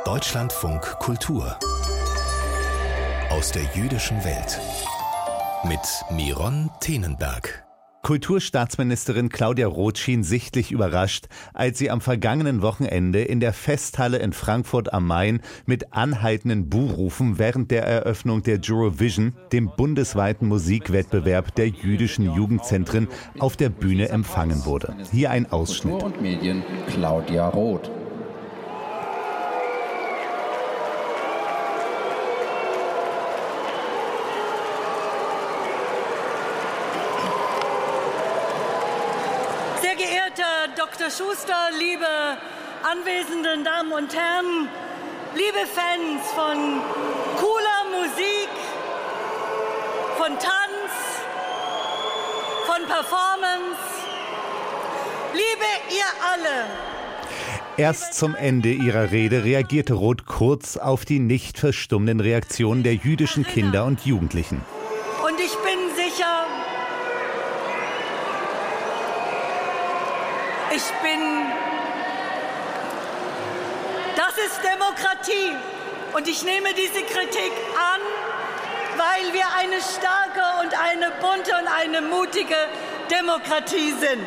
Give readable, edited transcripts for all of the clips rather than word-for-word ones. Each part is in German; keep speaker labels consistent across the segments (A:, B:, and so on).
A: Deutschlandfunk Kultur aus der jüdischen Welt mit Miron Tenenberg.
B: Kulturstaatsministerin Claudia Roth schien sichtlich überrascht, als sie am vergangenen Wochenende in der Festhalle in Frankfurt am Main mit anhaltenden Buhrufen während der Eröffnung der Eurovision, dem bundesweiten Musikwettbewerb der jüdischen Jugendzentren, auf der Bühne empfangen wurde. Hier ein Ausschnitt.
C: Kultur und Medien Claudia Roth.
D: Sehr geehrter Dr. Schuster, liebe anwesenden Damen und Herren, liebe Fans von cooler Musik, von Tanz, von Performance, liebe ihr alle.
B: Erst zum Ende ihrer Rede reagierte Roth kurz auf die nicht verstummenden Reaktionen der jüdischen Kinder und Jugendlichen.
D: Und ich bin sicher, das ist Demokratie und ich nehme diese Kritik an, weil wir eine starke und eine bunte und eine mutige Demokratie sind.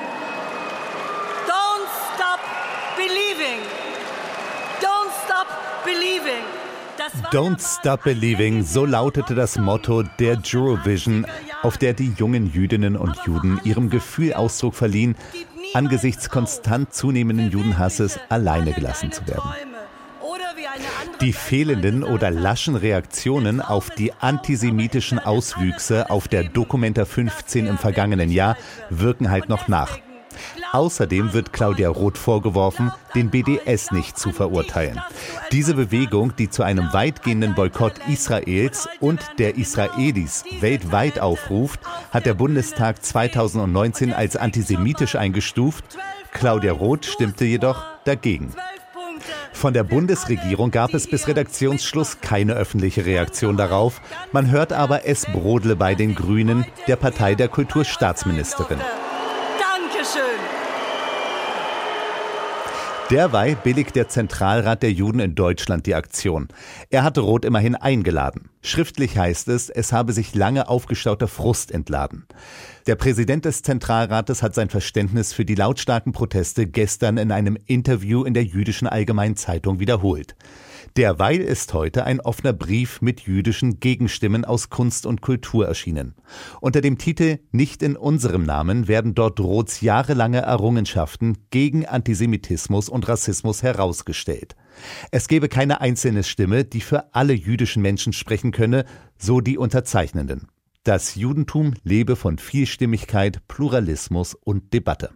D: Don't stop believing. Don't stop believing.
B: Don't Stop Believing, so lautete das Motto der Eurovision, auf der die jungen Jüdinnen und Juden ihrem Gefühl Ausdruck verliehen, angesichts konstant zunehmenden Judenhasses alleine gelassen zu werden. Die fehlenden oder laschen Reaktionen auf die antisemitischen Auswüchse auf der Documenta 15 im vergangenen Jahr wirken halt noch nach. Außerdem wird Claudia Roth vorgeworfen, den BDS nicht zu verurteilen. Diese Bewegung, die zu einem weitgehenden Boykott Israels und der Israelis weltweit aufruft, hat der Bundestag 2019 als antisemitisch eingestuft. Claudia Roth stimmte jedoch dagegen. Von der Bundesregierung gab es bis Redaktionsschluss keine öffentliche Reaktion darauf. Man hört aber, es brodle bei den Grünen, der Partei der Kulturstaatsministerin.
D: Dankeschön.
B: Derweil billigt der Zentralrat der Juden in Deutschland die Aktion. Er hatte Roth immerhin eingeladen. Schriftlich heißt es, es habe sich lange aufgestauter Frust entladen. Der Präsident des Zentralrates hat sein Verständnis für die lautstarken Proteste gestern in einem Interview in der Jüdischen Allgemeinen Zeitung wiederholt. Derweil ist heute ein offener Brief mit jüdischen Gegenstimmen aus Kunst und Kultur erschienen. Unter dem Titel »Nicht in unserem Namen« werden dort Roths jahrelange Errungenschaften gegen Antisemitismus und Rassismus herausgestellt. Es gebe keine einzelne Stimme, die für alle jüdischen Menschen sprechen könne, so die Unterzeichnenden. Das Judentum lebe von Vielstimmigkeit, Pluralismus und Debatte.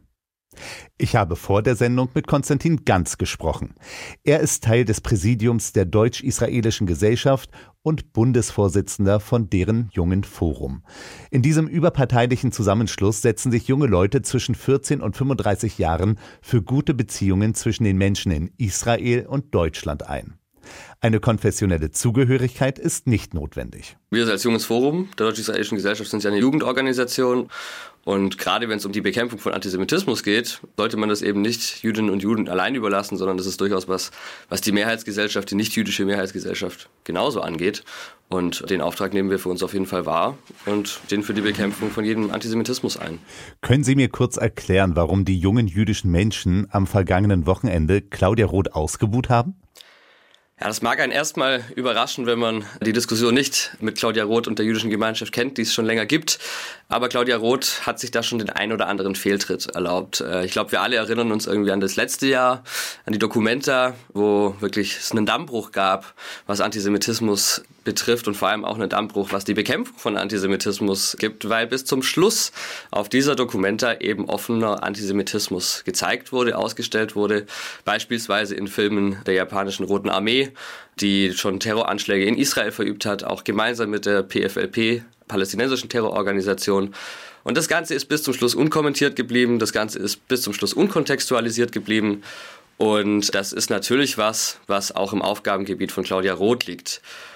B: Ich habe vor der Sendung mit Konstantin Ganz gesprochen. Er ist Teil des Präsidiums der Deutsch-Israelischen Gesellschaft und Bundesvorsitzender von deren Jungen Forum. In diesem überparteilichen Zusammenschluss setzen sich junge Leute zwischen 14 und 35 Jahren für gute Beziehungen zwischen den Menschen in Israel und Deutschland ein. Eine konfessionelle Zugehörigkeit ist nicht notwendig.
E: Wir als Junges Forum der Deutsch-Israelischen Gesellschaft sind ja eine Jugendorganisation. Und gerade wenn es um die Bekämpfung von Antisemitismus geht, sollte man das eben nicht Jüdinnen und Juden allein überlassen, sondern das ist durchaus was die Mehrheitsgesellschaft, die nicht-jüdische Mehrheitsgesellschaft genauso angeht. Und den Auftrag nehmen wir für uns auf jeden Fall wahr und den für die Bekämpfung von jedem Antisemitismus ein.
B: Können Sie mir kurz erklären, warum die jungen jüdischen Menschen am vergangenen Wochenende Claudia Roth ausgebuht haben?
E: Ja, das mag einen erstmal überraschen, wenn man die Diskussion nicht mit Claudia Roth und der jüdischen Gemeinschaft kennt, die es schon länger gibt. Aber Claudia Roth hat sich da schon den ein oder anderen Fehltritt erlaubt. Ich glaube, wir alle erinnern uns irgendwie an das letzte Jahr, an die Documenta, wo wirklich es einen Dammbruch gab, was Antisemitismus betrifft und vor allem auch einen Dammbruch, was die Bekämpfung von Antisemitismus gibt, weil bis zum Schluss auf dieser Documenta eben offener Antisemitismus gezeigt wurde, ausgestellt wurde, beispielsweise in Filmen der japanischen Roten Armee, die schon Terroranschläge in Israel verübt hat, auch gemeinsam mit der PFLP, palästinensischen Terrororganisation. Und das Ganze ist bis zum Schluss unkommentiert geblieben, das Ganze ist bis zum Schluss unkontextualisiert geblieben. Und das ist natürlich was auch im Aufgabengebiet von Claudia Roth liegt.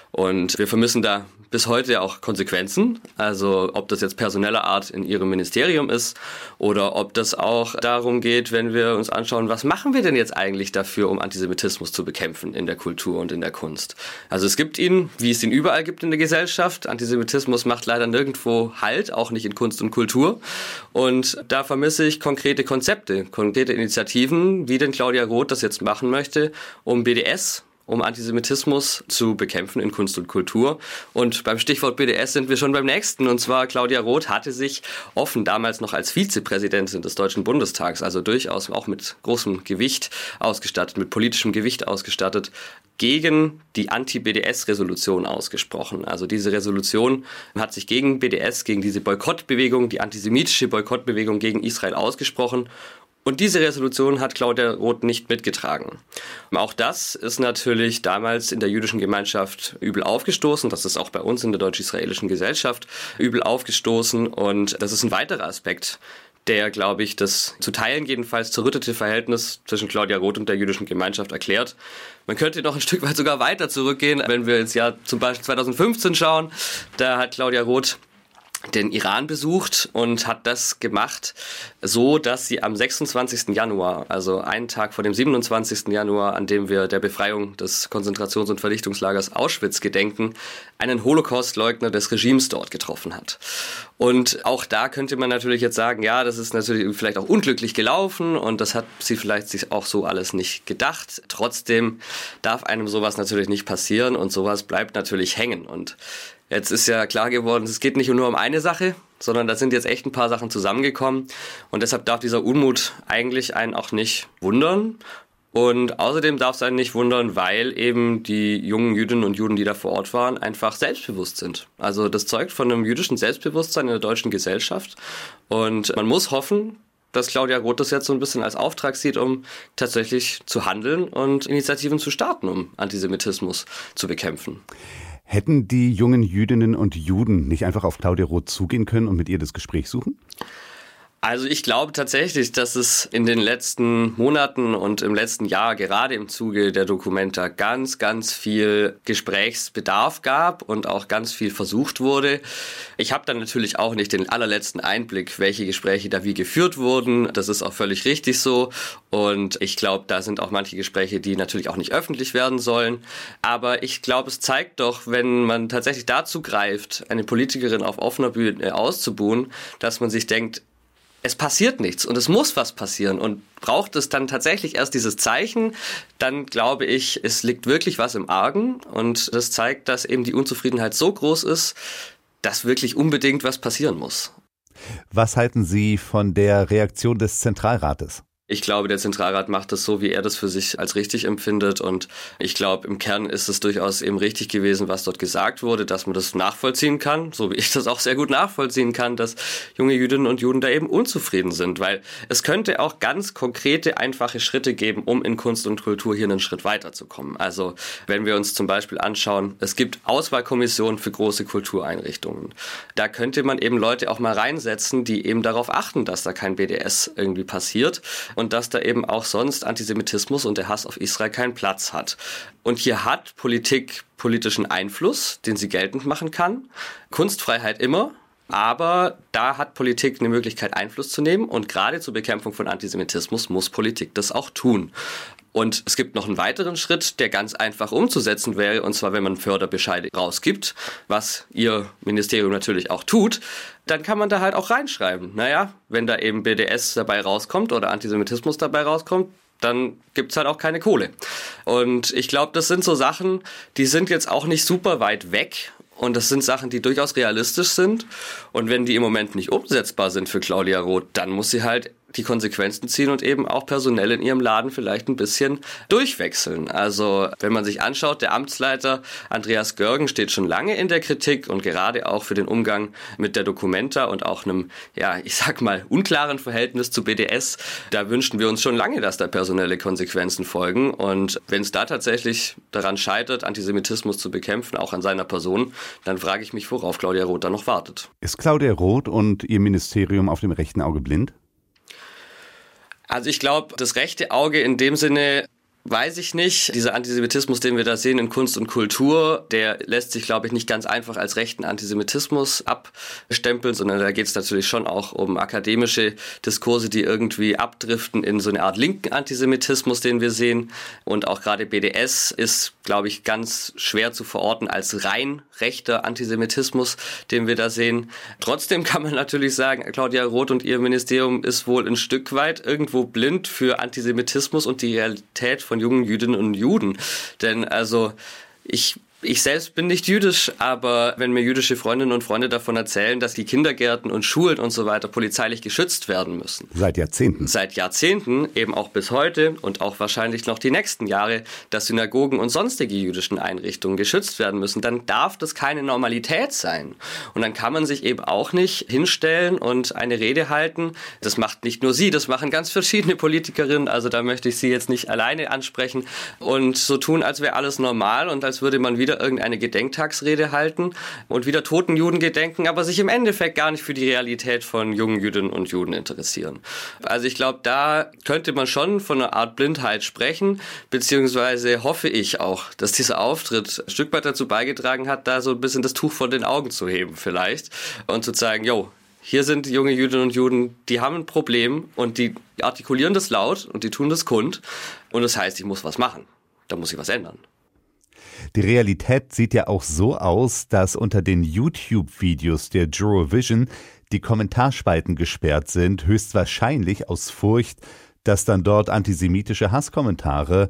E: Und wir vermissen da bis heute auch Konsequenzen, also ob das jetzt personeller Art in ihrem Ministerium ist oder ob das auch darum geht, wenn wir uns anschauen, was machen wir denn jetzt eigentlich dafür, um Antisemitismus zu bekämpfen in der Kultur und in der Kunst. Also es gibt ihn, wie es ihn überall gibt in der Gesellschaft. Antisemitismus macht leider nirgendwo Halt, auch nicht in Kunst und Kultur. Und da vermisse ich konkrete Konzepte, konkrete Initiativen, wie denn Claudia Roth das jetzt machen möchte, um BDS, um Antisemitismus zu bekämpfen in Kunst und Kultur. Und beim Stichwort BDS sind wir schon beim nächsten. Und zwar Claudia Roth hatte sich offen damals noch als Vizepräsidentin des Deutschen Bundestags, also durchaus auch mit großem Gewicht ausgestattet, mit politischem Gewicht ausgestattet, gegen die Anti-BDS-Resolution ausgesprochen. Also diese Resolution hat sich gegen BDS, gegen diese Boykottbewegung, die antisemitische Boykottbewegung gegen Israel ausgesprochen. Und diese Resolution hat Claudia Roth nicht mitgetragen. Auch das ist natürlich damals in der jüdischen Gemeinschaft übel aufgestoßen. Das ist auch bei uns in der deutsch-israelischen Gesellschaft übel aufgestoßen. Und das ist ein weiterer Aspekt, der, glaube ich, das zu Teilen jedenfalls zerrüttete Verhältnis zwischen Claudia Roth und der jüdischen Gemeinschaft erklärt. Man könnte noch ein Stück weit sogar weiter zurückgehen, wenn wir ins Jahr zum Beispiel 2015 schauen. Da hat Claudia Roth den Iran besucht und hat das gemacht, so dass sie am 26. Januar, also einen Tag vor dem 27. Januar, an dem wir der Befreiung des Konzentrations- und Vernichtungslagers Auschwitz gedenken, einen Holocaustleugner des Regimes dort getroffen hat. Und auch da könnte man natürlich jetzt sagen, ja, das ist natürlich vielleicht auch unglücklich gelaufen und das hat sie vielleicht sich auch so alles nicht gedacht. Trotzdem darf einem sowas natürlich nicht passieren und sowas bleibt natürlich hängen. Und jetzt ist ja klar geworden, es geht nicht nur um eine Sache, sondern da sind jetzt echt ein paar Sachen zusammengekommen. Und deshalb darf dieser Unmut eigentlich einen auch nicht wundern. Und außerdem darf es einen nicht wundern, weil eben die jungen Jüdinnen und Juden, die da vor Ort waren, einfach selbstbewusst sind. Also das zeugt von einem jüdischen Selbstbewusstsein in der deutschen Gesellschaft. Und man muss hoffen, dass Claudia Roth das jetzt so ein bisschen als Auftrag sieht, um tatsächlich zu handeln und Initiativen zu starten, um Antisemitismus zu bekämpfen.
B: Hätten die jungen Jüdinnen und Juden nicht einfach auf Claudia Roth zugehen können und mit ihr das Gespräch suchen?
E: Also ich glaube tatsächlich, dass es in den letzten Monaten und im letzten Jahr, gerade im Zuge der Documenta, ganz, ganz viel Gesprächsbedarf gab und auch ganz viel versucht wurde. Ich habe dann natürlich auch nicht den allerletzten Einblick, welche Gespräche da wie geführt wurden. Das ist auch völlig richtig so. Und ich glaube, da sind auch manche Gespräche, die natürlich auch nicht öffentlich werden sollen. Aber ich glaube, es zeigt doch, wenn man tatsächlich dazu greift, eine Politikerin auf offener Bühne auszubuhen, dass man sich denkt, es passiert nichts und es muss was passieren und braucht es dann tatsächlich erst dieses Zeichen, dann glaube ich, es liegt wirklich was im Argen und das zeigt, dass eben die Unzufriedenheit so groß ist, dass wirklich unbedingt was passieren muss.
B: Was halten Sie von der Reaktion des Zentralrates?
E: Ich glaube, der Zentralrat macht das so, wie er das für sich als richtig empfindet. Und ich glaube, im Kern ist es durchaus eben richtig gewesen, was dort gesagt wurde, dass man das nachvollziehen kann, so wie ich das auch sehr gut nachvollziehen kann, dass junge Jüdinnen und Juden da eben unzufrieden sind. Weil es könnte auch ganz konkrete, einfache Schritte geben, um in Kunst und Kultur hier einen Schritt weiterzukommen. Also wenn wir uns zum Beispiel anschauen, es gibt Auswahlkommissionen für große Kultureinrichtungen. Da könnte man eben Leute auch mal reinsetzen, die eben darauf achten, dass da kein BDS irgendwie passiert. Und dass da eben auch sonst Antisemitismus und der Hass auf Israel keinen Platz hat. Und hier hat Politik politischen Einfluss, den sie geltend machen kann. Kunstfreiheit immer. Aber da hat Politik eine Möglichkeit, Einfluss zu nehmen. Und gerade zur Bekämpfung von Antisemitismus muss Politik das auch tun. Und es gibt noch einen weiteren Schritt, der ganz einfach umzusetzen wäre, und zwar, wenn man Förderbescheide rausgibt, was Ihr Ministerium natürlich auch tut, dann kann man da halt auch reinschreiben. Naja, wenn da eben BDS dabei rauskommt oder Antisemitismus dabei rauskommt, dann gibt's halt auch keine Kohle. Und ich glaube, das sind so Sachen, die sind jetzt auch nicht super weit weg. Und das sind Sachen, die durchaus realistisch sind. Und wenn die im Moment nicht umsetzbar sind für Claudia Roth, dann muss sie halt die Konsequenzen ziehen und eben auch personell in ihrem Laden vielleicht ein bisschen durchwechseln. Also wenn man sich anschaut, der Amtsleiter Andreas Görgen steht schon lange in der Kritik und gerade auch für den Umgang mit der Documenta und auch einem, ja, ich sag mal, unklaren Verhältnis zu BDS. Da wünschen wir uns schon lange, dass da personelle Konsequenzen folgen. Und wenn es da tatsächlich daran scheitert, Antisemitismus zu bekämpfen, auch an seiner Person, dann frage ich mich, worauf Claudia Roth da noch wartet.
B: Ist Claudia Roth und ihr Ministerium auf dem rechten Auge blind?
E: Also ich glaube, das rechte Auge in dem Sinne weiß ich nicht. Dieser Antisemitismus, den wir da sehen in Kunst und Kultur, der lässt sich, glaube ich, nicht ganz einfach als rechten Antisemitismus abstempeln, sondern da geht es natürlich schon auch um akademische Diskurse, die irgendwie abdriften in so eine Art linken Antisemitismus, den wir sehen. Und auch gerade BDS ist, glaube ich, ganz schwer zu verorten als rein rechter Antisemitismus, den wir da sehen. Trotzdem kann man natürlich sagen, Claudia Roth und ihr Ministerium ist wohl ein Stück weit irgendwo blind für Antisemitismus und die Realität von jungen Jüdinnen und Juden. Denn also ich selbst bin nicht jüdisch, aber wenn mir jüdische Freundinnen und Freunde davon erzählen, dass die Kindergärten und Schulen und so weiter polizeilich geschützt werden müssen.
B: Seit Jahrzehnten.
E: Seit Jahrzehnten, eben auch bis heute und auch wahrscheinlich noch die nächsten Jahre, dass Synagogen und sonstige jüdischen Einrichtungen geschützt werden müssen, dann darf das keine Normalität sein. Und dann kann man sich eben auch nicht hinstellen und eine Rede halten. Das macht nicht nur sie, das machen ganz verschiedene Politikerinnen. Also da möchte ich sie jetzt nicht alleine ansprechen und so tun, als wäre alles normal und als würde man wieder irgendeine Gedenktagsrede halten und wieder toten Juden gedenken, aber sich im Endeffekt gar nicht für die Realität von jungen Jüdinnen und Juden interessieren. Also ich glaube, da könnte man schon von einer Art Blindheit sprechen, beziehungsweise hoffe ich auch, dass dieser Auftritt ein Stück weit dazu beigetragen hat, da so ein bisschen das Tuch von den Augen zu heben vielleicht und zu zeigen, jo, hier sind junge Jüdinnen und Juden, die haben ein Problem und die artikulieren das laut und die tun das kund und das heißt, ich muss was machen, da muss ich was ändern.
B: Die Realität sieht ja auch so aus, dass unter den YouTube-Videos der Eurovision die Kommentarspalten gesperrt sind, höchstwahrscheinlich aus Furcht, dass dann dort antisemitische Hasskommentare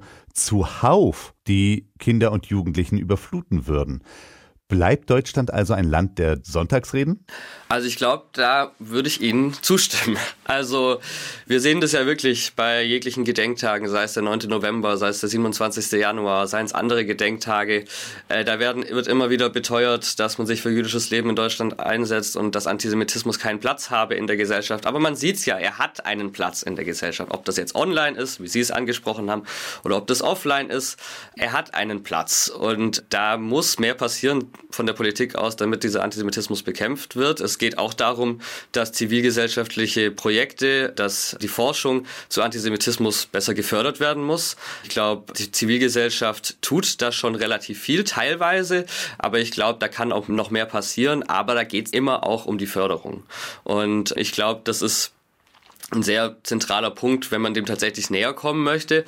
B: zuhauf die Kinder und Jugendlichen überfluten würden. Bleibt Deutschland also ein Land der Sonntagsreden?
E: Also ich glaube, da würde ich Ihnen zustimmen. Also wir sehen das ja wirklich bei jeglichen Gedenktagen, sei es der 9. November, sei es der 27. Januar, seien es andere Gedenktage. Da wird immer wieder beteuert, dass man sich für jüdisches Leben in Deutschland einsetzt und dass Antisemitismus keinen Platz habe in der Gesellschaft. Aber man sieht es ja, er hat einen Platz in der Gesellschaft. Ob das jetzt online ist, wie Sie es angesprochen haben, oder ob das offline ist, er hat einen Platz. Und da muss mehr passieren von der Politik aus, damit dieser Antisemitismus bekämpft wird. Es geht auch darum, dass zivilgesellschaftliche Projekte, dass die Forschung zu Antisemitismus besser gefördert werden muss. Ich glaube, die Zivilgesellschaft tut da schon relativ viel, teilweise, aber ich glaube, da kann auch noch mehr passieren, aber da geht es immer auch um die Förderung. Und ich glaube, das ist ein sehr zentraler Punkt, wenn man dem tatsächlich näher kommen möchte.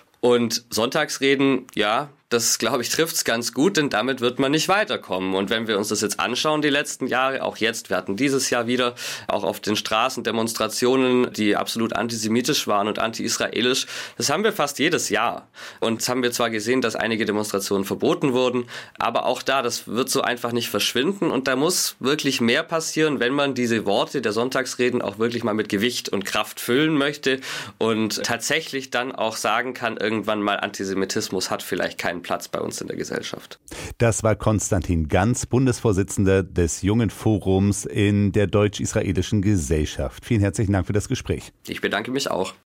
E: Und Sonntagsreden, ja, das, glaube ich, trifft's ganz gut, denn damit wird man nicht weiterkommen. Und wenn wir uns das jetzt anschauen, die letzten Jahre, auch jetzt, wir hatten dieses Jahr wieder auch auf den Straßen Demonstrationen, die absolut antisemitisch waren und anti-israelisch. Das haben wir fast jedes Jahr. Und das haben wir zwar gesehen, dass einige Demonstrationen verboten wurden, aber auch da, das wird so einfach nicht verschwinden. Und da muss wirklich mehr passieren, wenn man diese Worte der Sonntagsreden auch wirklich mal mit Gewicht und Kraft füllen möchte und tatsächlich dann auch sagen kann, irgendwann mal Antisemitismus hat vielleicht keinen Platz bei uns in der Gesellschaft.
B: Das war Konstantin Ganz, Bundesvorsitzender des Jungen Forums in der Deutsch-Israelischen Gesellschaft. Vielen herzlichen Dank für das Gespräch.
E: Ich bedanke mich auch.